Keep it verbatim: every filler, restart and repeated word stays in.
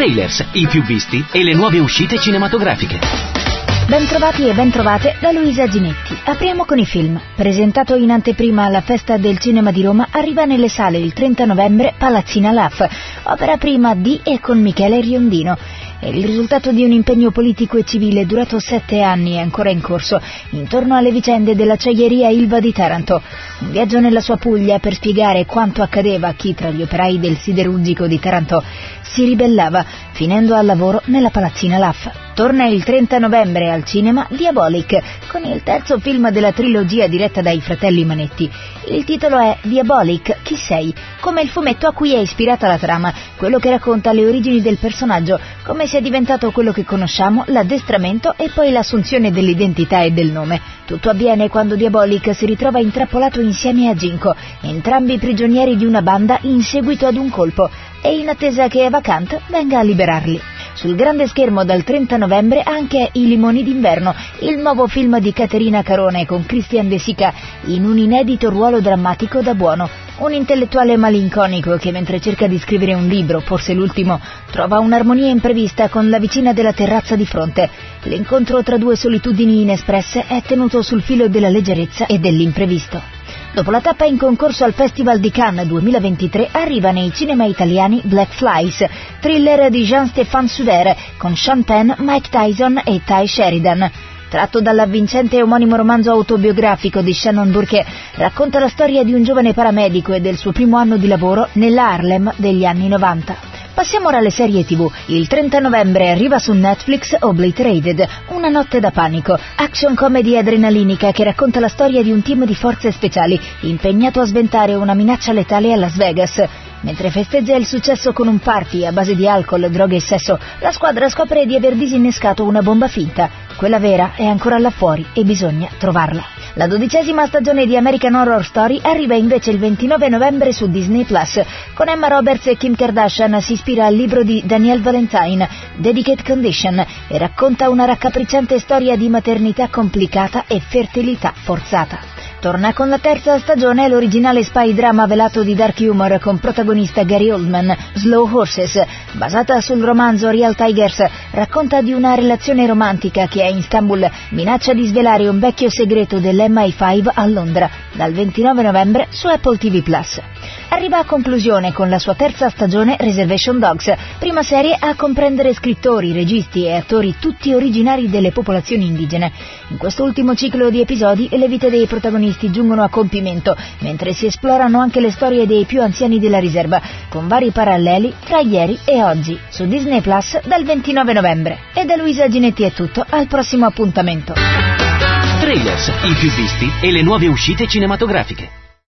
Trailers, i più visti e le nuove uscite cinematografiche. Bentrovati e bentrovate da Luisa Ginetti. Apriamo con i film. Presentato in anteprima alla Festa del Cinema di Roma, arriva nelle sale il trenta novembre Palazzina Laf, opera prima di e con Michele Riondino. È il risultato di un impegno politico e civile durato sette anni e ancora in corso, intorno alle vicende dell'acciaieria Ilva di Taranto. Un viaggio nella sua Puglia per spiegare quanto accadeva a chi tra gli operai del siderurgico di Taranto si ribellava, finendo al lavoro nella Palazzina Laf. Torna il trenta novembre al cinema Diabolic, con il terzo film della trilogia diretta dai fratelli Manetti. Il titolo è Diabolic, chi sei? Come il fumetto a cui è ispirata la trama, quello che racconta le origini del personaggio, come sia diventato quello che conosciamo, l'addestramento e poi l'assunzione dell'identità e del nome. Tutto avviene quando Diabolic si ritrova intrappolato insieme a Ginko, entrambi prigionieri di una banda in seguito ad un colpo, e in attesa che Evacant venga a liberarli. Sul grande schermo dal trenta novembre anche I limoni d'inverno, il nuovo film di Caterina Carone con Christian De Sica in un inedito ruolo drammatico da buono. Un intellettuale malinconico che mentre cerca di scrivere un libro, forse l'ultimo, trova un'armonia imprevista con la vicina della terrazza di fronte. L'incontro tra due solitudini inespresse è tenuto sul filo della leggerezza e dell'imprevisto. Dopo la tappa in concorso al Festival di Cannes duemilaventitré arriva nei cinema italiani Black Flies, thriller di Jean-Stéphane Suder con Sean Penn, Mike Tyson e Ty Sheridan. Tratto dall'avvincente omonimo romanzo autobiografico di Shannon Burke, racconta la storia di un giovane paramedico e del suo primo anno di lavoro nella Harlem degli anni novanta. Passiamo ora alle serie tivù. Il trenta novembre arriva su Netflix Obliterated, una notte da panico, action comedy adrenalinica che racconta la storia di un team di forze speciali impegnato a sventare una minaccia letale a Las Vegas. Mentre festeggia il successo con un party a base di alcol, droghe e sesso, la squadra scopre di aver disinnescato una bomba finta. Quella vera è ancora là fuori e bisogna trovarla. La dodicesima stagione di American Horror Story arriva invece il ventinove novembre su Disney Plus. Con Emma Roberts e Kim Kardashian si ispira al libro di Danielle Valentine, Delicate Condition, e racconta una raccapricciante storia di maternità complicata e fertilità forzata. Torna con la terza stagione l'originale spy drama velato di dark humor con protagonista Gary Oldman, Slow Horses, basata sul romanzo Real Tigers, racconta di una relazione romantica che a Istanbul minaccia di svelare un vecchio segreto dell'M I cinque a Londra, dal ventinove novembre su Apple T V Plus. Arriva a conclusione con la sua terza stagione Reservation Dogs, prima serie a comprendere scrittori, registi e attori tutti originari delle popolazioni indigene. In questo ultimo ciclo di episodi le vite dei protagonisti giungono a compimento, mentre si esplorano anche le storie dei più anziani della riserva, con vari paralleli tra ieri e oggi, su Disney Plus dal ventinove novembre. E da Luisa Ginetti è tutto, al prossimo appuntamento. Trailers, i più visti e le nuove uscite cinematografiche.